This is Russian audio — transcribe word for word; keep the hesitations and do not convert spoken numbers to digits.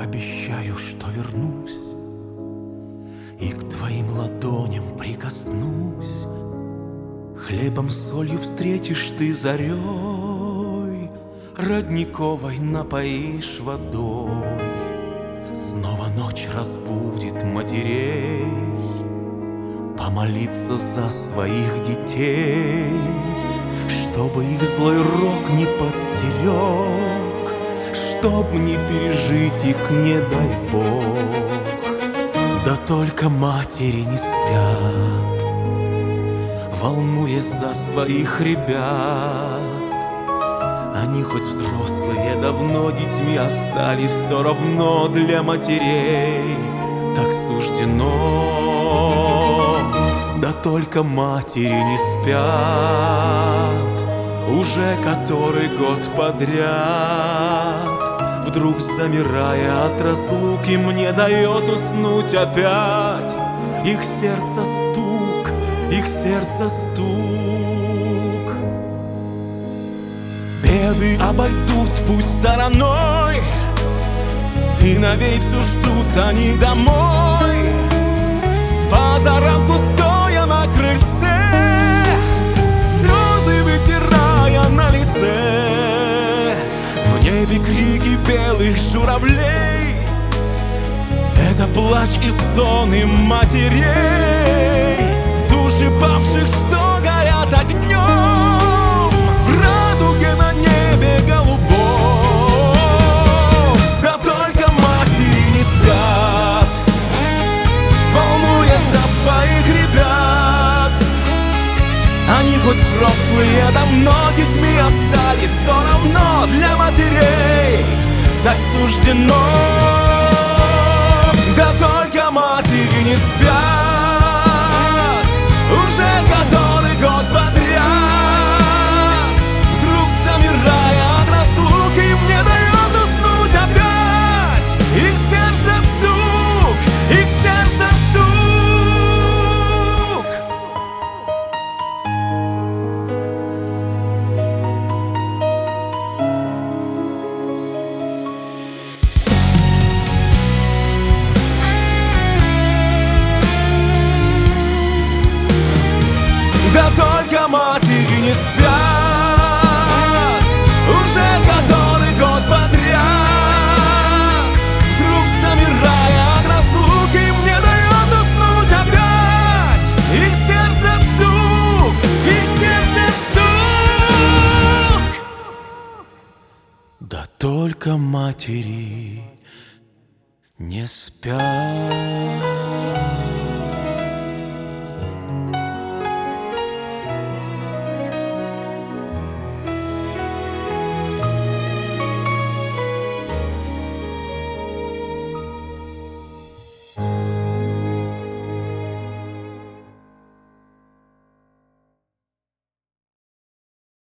обещаю, что вернусь и к твоим ладоням прикоснусь. Хлебом, солью встретишь ты зарей, родниковой напоишь водой. Снова ночь разбудит матерей помолиться за своих детей, чтобы их злой рок не подстерег, чтоб не пережить их, не дай Бог. Да только матери не спят, волнуясь за своих ребят. Они хоть взрослые, давно детьми остались, все равно для матерей так суждено. Да только матери не спят уже который год подряд. Вдруг, замирая от разлуки, мне дает уснуть опять их сердце стук, их сердце стук. Беды обойдут пусть стороной, сыновей все ждут они домой. С позаранку стоя на крыльце, слезы вытирая на лице. В небе крики белых журавлей, это плач и стоны матерей, души павших, что горят огнем в радуге на небе голубом. Да только матери не спят, волнуясь за своих ребят. Они хоть взрослые, давно детьми остались, все равно для матерей так суждено. Да только матери не спят уже который год подряд. Вдруг, замирая от разлуки, мне дает уснуть опять их сердце стук, их сердце стук. Да только матери не спят уже который год подряд. Вдруг, замирая от разлуки, мне дает уснуть опять их сердце стук, их сердце стук. Да только матери не спят.